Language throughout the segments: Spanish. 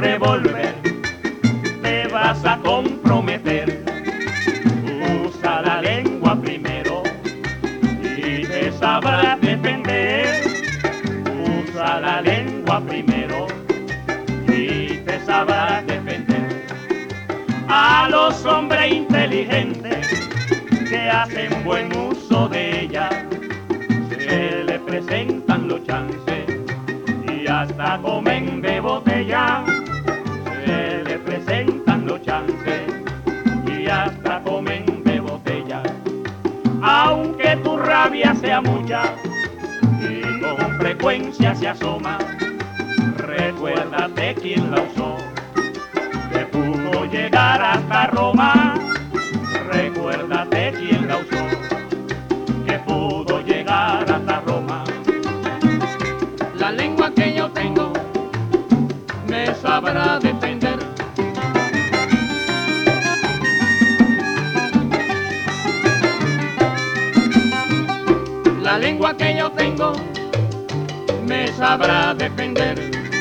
revólver te vas a comprometer. Usa la lengua primero y te sabrás defender. Usa la lengua primero y te sabrás defender. A los hombres inteligentes que hacen buen uso de ella se le presentan los chances y hasta comen de botella. Se le presentan los chances y hasta comen de botella. Aunque tu rabia sea mucha y con frecuencia se asoma, recuérdate quién la usó, que pudo llegar hasta Roma. Recuérdate quién la usó, que pudo llegar hasta Roma. La lengua que yo tengo me sabrá defender. La lengua que yo tengo me sabrá defender.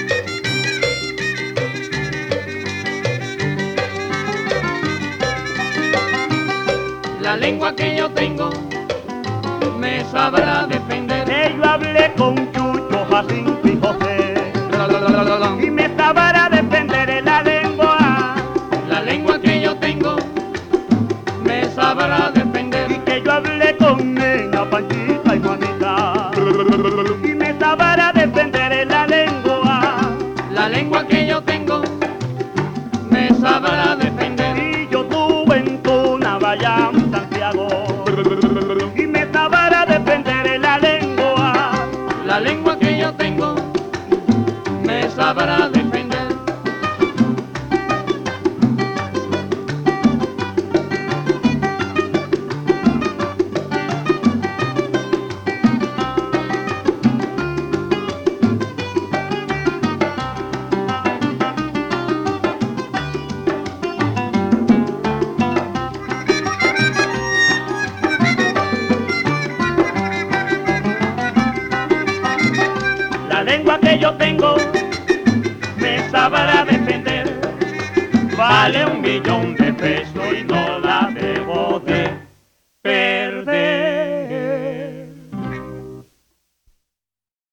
La lengua que yo tengo me sabrá defender. Que yo hablé con Chucho, Jacinto y José y me sabrá defender en la lengua. La lengua que yo tengo me sabrá defender. Y que yo hablé con Nena, Panchita y Juanita y me sabrá defender en la lengua. La lengua que yo tengo me sabrá defender. Y yo tuve en Tuna, Bayam, Santiago y me sabrá defender en la lengua. La lengua que yo tengo me sabrá defender. La lengua que yo tengo me sabrá defender. Vale 1 millón de pesos y no la debo de perder.